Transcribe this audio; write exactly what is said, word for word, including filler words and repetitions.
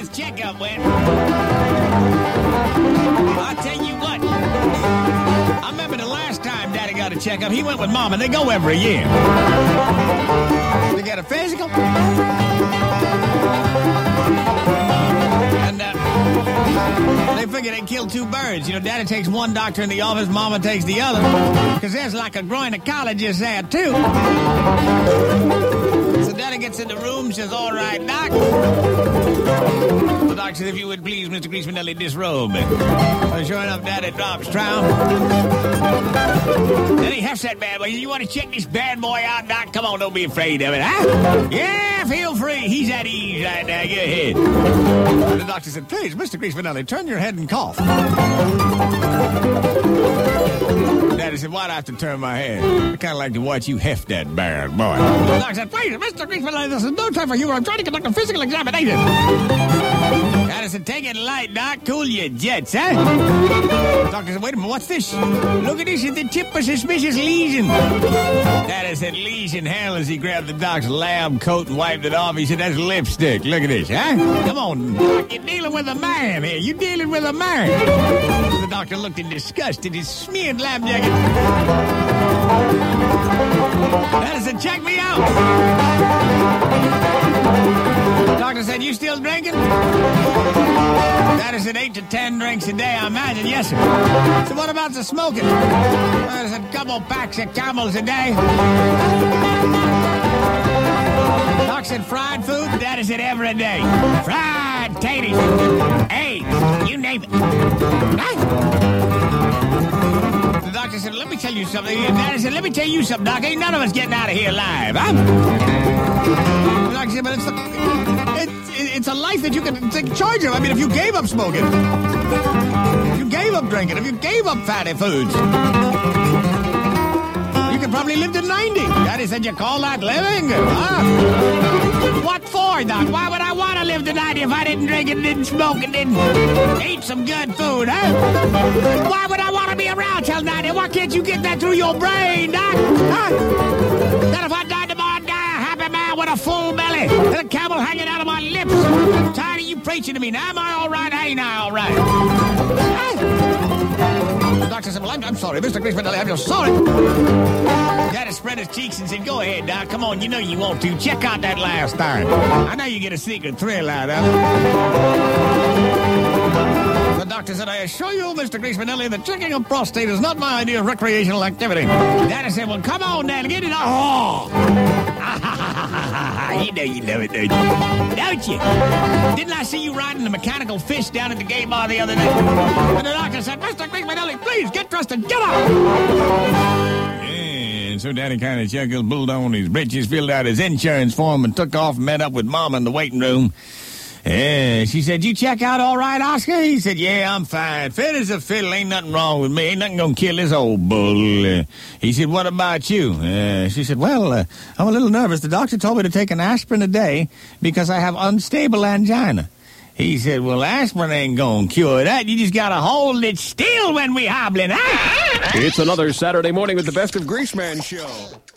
his checkup went. I'll tell you what. I remember the last time Daddy got a checkup. He went with Mom, and they go every year. They get a physical. And uh, they figure they kill two birds. You know, Daddy takes one doctor in the office, Mama takes the other. Because there's like a gynecologist there, too. So Daddy gets in the room, says, all right, Doc. The doctor says, if you would please, Mister Griesmanelli, disrobe. So sure enough, Daddy drops trout. Then he hefts that bad boy. You want to check this bad boy out, Doc? Come on, don't be afraid of it, huh? Yeah, feel free. He's at ease right now. Go ahead. The doctor said, please, Mister Griesmanelli, turn your head and cough. Daddy said, why'd I have to turn my head? I kind of like to watch you heft that bad boy. The doctor said, please, Mister Griesmanelli, this is no time for humor. I'm trying to conduct a physical examination. Daddy said, take it light, Doc. Cool your jets, huh? The doctor said, wait a minute, what's this? Look at this, it's the tip of a suspicious lesion. Daddy said, lesion, hell, as he grabbed the doc's lab coat and wiped it off. He said, that's lipstick. Look at this, huh? Come on, Doc, you're dealing with a man here. You're dealing with a man. The doctor looked in disgust at his smeared lab jacket. Daddy said, check me out. The doctor said, you still drinking? Daddy said, eight to ten drinks a day, I imagine. Yes, sir. So what about the smoking? Daddy said, a couple packs of Camels a day. Doc said, fried food? Daddy said, every day. Fried taters, eggs, you name it. Right? The doctor said, let me tell you something. Daddy said, let me tell you something, Doc. Ain't none of us getting out of here alive, huh? The doctor said, but it's, the, it's, it's a life that you can take charge of. I mean, if you gave up smoking, if you gave up drinking, if you gave up fatty foods, you could probably live to ninety. Daddy said, you call that living? Huh? What for, Doc? Why would I want to live to ninety if I didn't drink and didn't smoke and didn't eat some good food, huh? Why would I want to be around till ninety? Why can't you get that through your brain, Doc? Huh? That if I died tomorrow, I'd die a happy man with a full belly and a camel hanging out of my lips. I'm tired of you preaching to me. Now, am I all right? Ain't I all right? Huh? The doctor said, well, I'm, I'm sorry, Mister Griesmanelli, I'm just sorry. Daddy spread his cheeks and said, go ahead, Doc. Come on, you know you want to. Check out that last time. I know you get a secret thrill out of it. The doctor said, I assure you, Mister Griesmanelli, that checking a prostate is not my idea of recreational activity. Daddy said, well, come on, Daddy, get it on. Oh. You know you know it, don't you? Don't you? Didn't I see you riding a mechanical fish down at the gay bar the other day? And the doctor said, Mister Griesmanelli, please get dressed and get up. And so Daddy kind of chuckled, pulled on his britches, filled out his insurance form, and took off and met up with Mom in the waiting room. Yeah, she said, you check out all right, Oscar? He said, yeah, I'm fine. Fit as a fiddle. Ain't nothing wrong with me. Ain't nothing gonna kill this old bull. Uh, he said, what about you? Uh, she said, well, uh, I'm a little nervous. The doctor told me to take an aspirin a day because I have unstable angina. He said, well, aspirin ain't gonna cure that. You just gotta hold it still when we hobbling. Ah! It's another Saturday morning with the Best of Greaseman show.